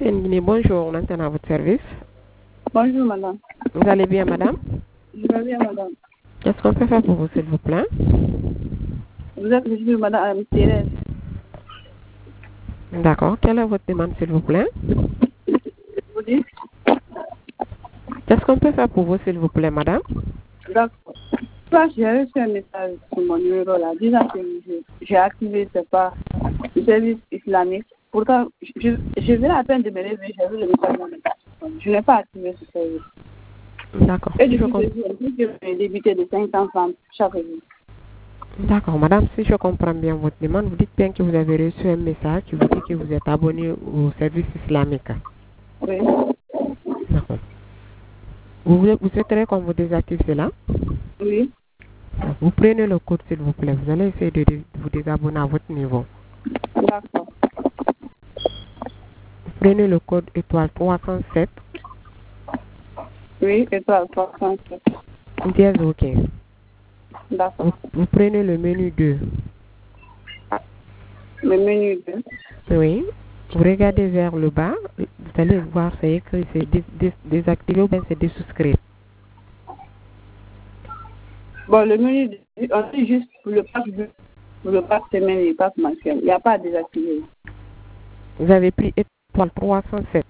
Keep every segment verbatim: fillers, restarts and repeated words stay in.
Guinée, bonjour, on entend à votre service. Bonjour, madame. Vous allez bien, madame? Je vais bien, madame. Qu'est-ce qu'on peut faire pour vous, s'il vous plaît? Vous êtes monsieur, madame Thérèse. D'accord. Quelle est votre demande, s'il vous plaît? Vous dites? Qu'est-ce qu'on peut faire pour vous, s'il vous plaît, madame? D'accord. Toi, j'ai reçu un message sur mon numéro là, disant que j'ai activé, c'est pas le service islamique. Pourtant, je, je viens à peine de me réveiller, j'ai vu le message dans le téléphone. Je n'ai pas activé ce service. D'accord. Et Si je depuis comp- que je je vais débiter de cinq cents francs chaque jour. D'accord, madame, si je comprends bien votre demande, vous dites bien que vous avez reçu un message qui vous dit que vous êtes abonné au service islamique. Oui. D'accord. Vous, voulez, vous souhaiterez qu'on vous désactive cela? Oui. Vous prenez le code, s'il vous plaît. Vous allez essayer de dé- vous désabonner à votre niveau. D'accord. Vous prenez le code étoile trois cent sept. Oui, et toi, trois cent sept. Dièse OK. D'accord. Vous, vous prenez le menu deux. Le menu deux. Oui. Vous regardez vers le bas. Vous allez voir, c'est écrit, c'est dés- dés- désactivé ou bien c'est désouscrit. Bon, le menu, deux, on dit juste pour le pack deux, pour le pack semaine et le pack mensuel. Il n'y a pas à désactiver. Vous avez pris étoile trois cent sept.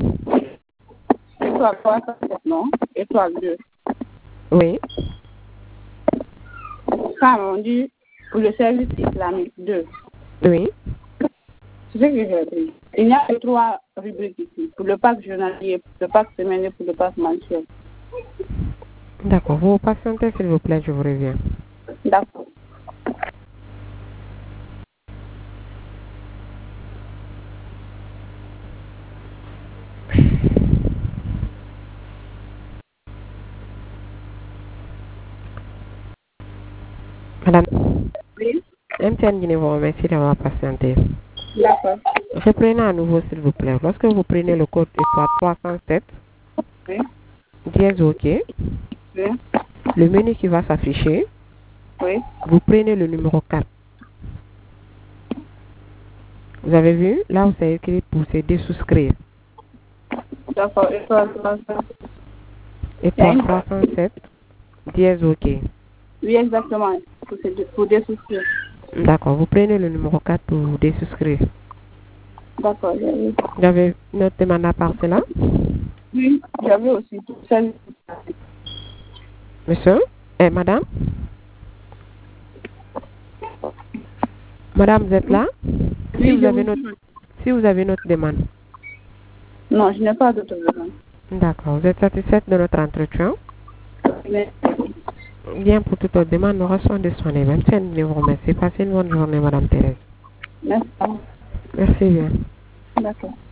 Étoile trois cent sept, non? Étoile deux. Oui. Quand on dit pour le service islamique deux, Oui. c'est ce que j'ai pris. Il n'y a que trois rubriques ici. Pour le pack journalier, pour le pack semaine et pour le pack mensuel. D'accord. Vous patientez, s'il vous plaît, je vous reviens. D'accord. Madame, Oui. M T N Guinée vous remercie d'avoir patienté. D'accord. Reprenez à nouveau, s'il vous plaît. Lorsque vous prenez le code étoile trois cent sept, Oui. dièse OK, Oui. le menu qui va s'afficher, Oui. vous prenez le numéro quatre. Vous avez vu? Là où c'est écrit pour se désouscrire. D'accord. Étoile trois cent sept. Étoile trois cent sept, dièse OK. Oui, exactement. Pour, ce- pour des souscrits. D'accord. Vous prenez le numéro quatre pour vous désouscrire. D'accord. j'ai vu. Vous avez notre demande à part cela? Oui. J'avais aussi tout ça. Monsieur? Eh, madame? Madame, vous êtes là? Si Oui, vous je avez vous notre, suis. si vous avez notre demande. Non, je n'ai pas d'autre demande. D'accord. Vous êtes satisfaite de notre entretien? Mais, Bien, pour toute autre demande, nous restons disponibles. M T N vous remercie. Passez une bonne journée, madame Thérèse. merci. Merci bien. D'accord.